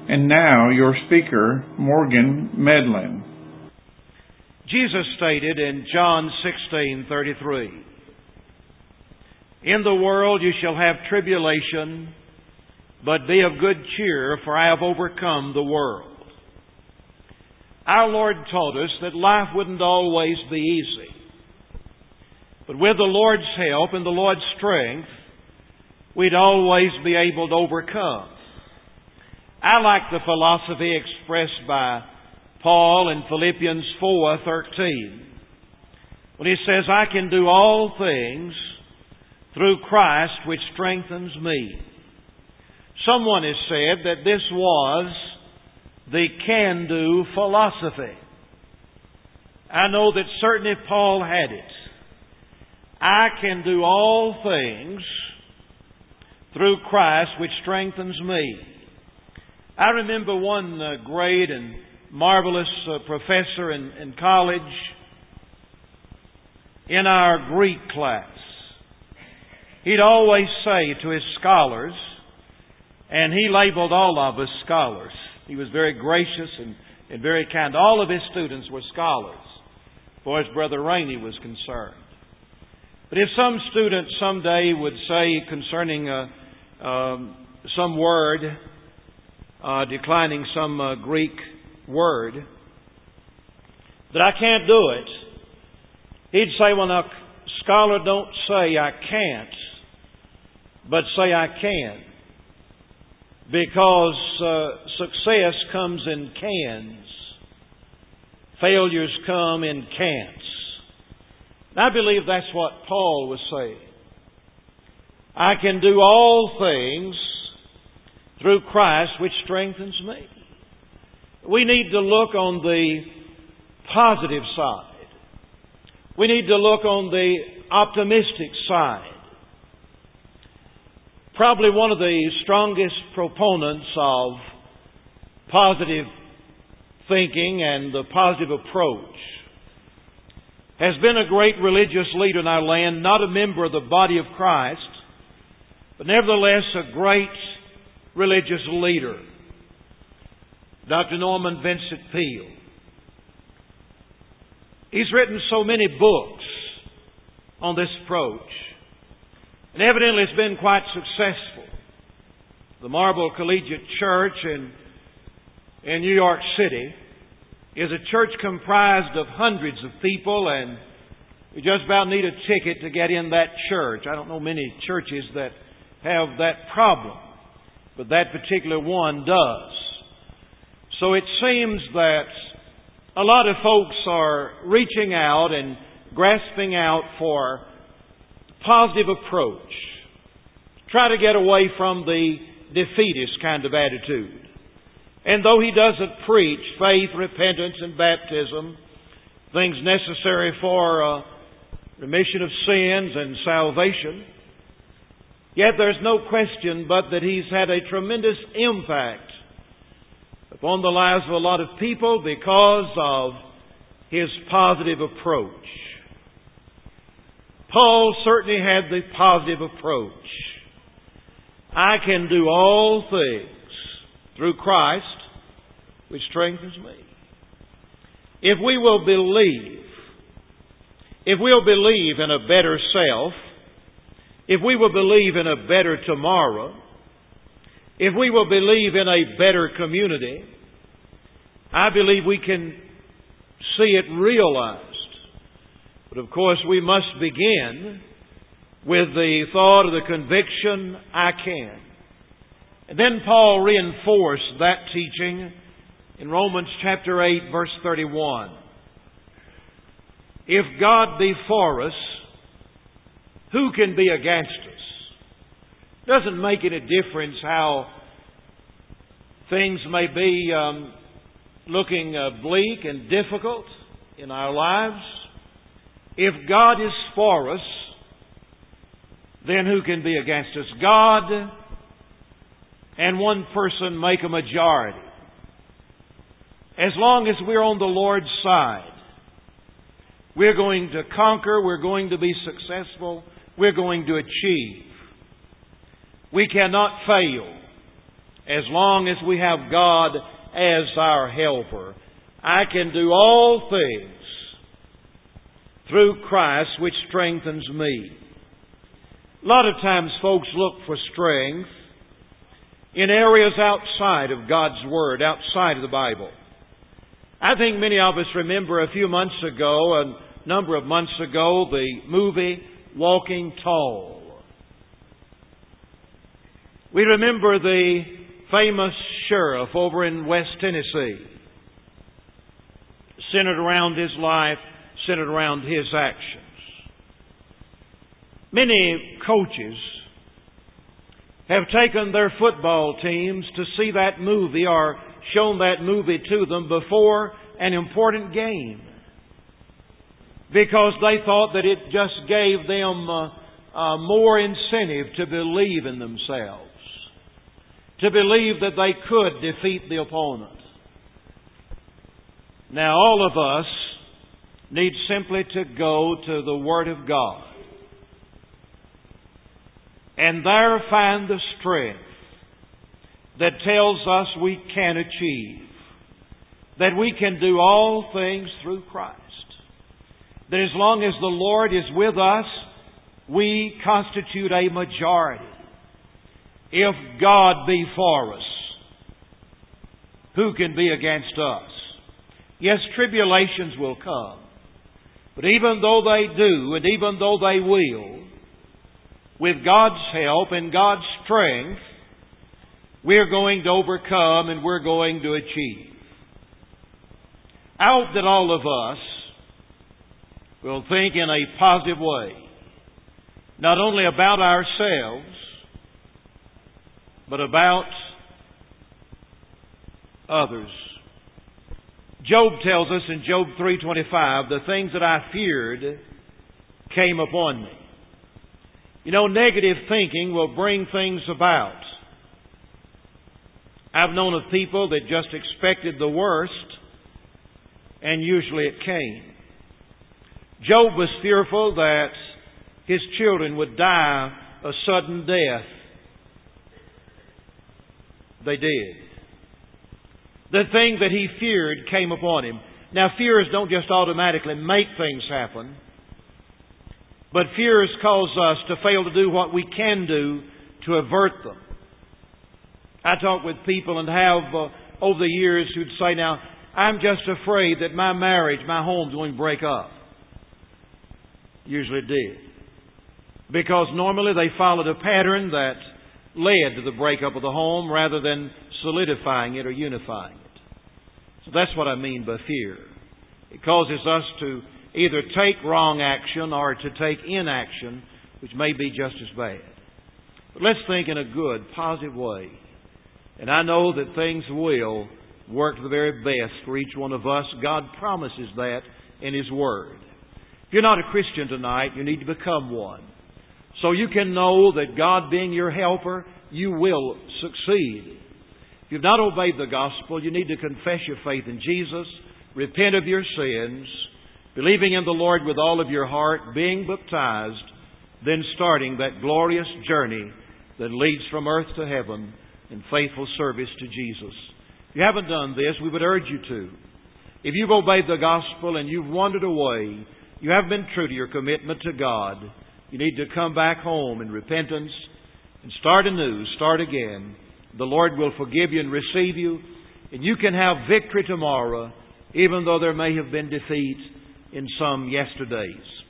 And now your speaker, Morgan Medlin. Jesus stated in John 16:33, "In the world you shall have tribulation, but be of good cheer, for I have overcome the world." Our Lord taught us that life wouldn't always be easy. But with the Lord's help and the Lord's strength, we'd always be able to overcome. I like the philosophy expressed by Paul in Philippians 4:13, when he says, "I can do all things through Christ which strengthens me." Someone has said that this was the can-do philosophy. I know that certainly Paul had it. I can do all things through Christ which strengthens me. I remember one great and marvelous professor in college in our Greek class. He'd always say to his scholars, and he labeled all of us scholars. He was very gracious and very kind. All of his students were scholars, as far as Brother Rainey was concerned. But if some student someday would say concerning some word, declining some Greek word, that I can't do it, he'd say, "Well, now, scholar, don't say I can't, but say I can. Because success comes in cans. Failures come in can'ts." And I believe that's what Paul was saying. I can do all things through Christ which strengthens me. We need to look on the positive side. We need to look on the optimistic side. Probably one of the strongest proponents of positive thinking and the positive approach has been a great religious leader in our land, not a member of the body of Christ, but nevertheless a great religious leader, Dr. Norman Vincent Peale. He's written so many books on this approach, and evidently it's been quite successful. The Marble Collegiate Church in New York City is a church comprised of hundreds of people, and you just about need a ticket to get in that church. I don't know many churches that have that problem, but that particular one does. So it seems that a lot of folks are reaching out and grasping out for positive approach. Try to get away from the defeatist kind of attitude. And though he doesn't preach faith, repentance, and baptism, things necessary for remission of sins and salvation, yet there's no question but that he's had a tremendous impact upon the lives of a lot of people because of his positive approach. Paul certainly had the positive approach. I can do all things through Christ, which strengthens me. If we will believe in a better self, if we will believe in a better tomorrow, if we will believe in a better community, I believe we can see it realized. But of course, we must begin with the thought or the conviction, I can. And then Paul reinforced that teaching in Romans chapter 8, verse 31. If God be for us, who can be against us? Doesn't make any difference how things may be looking bleak and difficult in our lives. If God is for us, then who can be against us? God and one person make a majority. As long as we're on the Lord's side, we're going to conquer, we're going to be successful, we're going to achieve. We cannot fail. as long as we have God as our helper, I can do all things through Christ which strengthens me. A lot of times folks look for strength in areas outside of God's Word, outside of the Bible. I think many of us remember a number of months ago, the movie Walking Tall. We remember the famous sheriff over in West Tennessee, centered around his life, centered around his actions. Many coaches have taken their football teams to see that movie or shown that movie to them before an important game, because they thought that it just gave them more incentive to believe in themselves, to believe that they could defeat the opponent. Now, all of us need simply to go to the Word of God and there find the strength that tells us we can achieve, that we can do all things through Christ. That as long as the Lord is with us, we constitute a majority. If God be for us, who can be against us? Yes, tribulations will come. But even though they do, and even though they will, with God's help and God's strength, we're going to overcome and we're going to achieve. I hope that all of us will think in a positive way, not only about ourselves, but about others. Job tells us in Job 3:25, the things that I feared came upon me. You know, negative thinking will bring things about. I've known of people that just expected the worst, and usually it came. Job was fearful that his children would die a sudden death. They did. The thing that he feared came upon him. Now, fears don't just automatically make things happen, but fears cause us to fail to do what we can do to avert them. I talk with people and have over the years who'd say, now, I'm just afraid that my marriage, my home's going to break up. Usually it did. Because normally they followed a pattern that led to the breakup of the home rather than solidifying it or unifying it. So that's what I mean by fear. It causes us to either take wrong action or to take inaction, which may be just as bad. But let's think in a good, positive way. And I know that things will work to the very best for each one of us. God promises that in His Word. If you're not a Christian tonight, you need to become one. So you can know that God being your helper, you will succeed. If you've not obeyed the gospel, you need to confess your faith in Jesus, repent of your sins, believing in the Lord with all of your heart, being baptized, then starting that glorious journey that leads from earth to heaven in faithful service to Jesus. If you haven't done this, we would urge you to. If you've obeyed the gospel and you've wandered away, you haven't been true to your commitment to God, you need to come back home in repentance and start anew, start again. The Lord will forgive you and receive you, and you can have victory tomorrow, even though there may have been defeat in some yesterdays.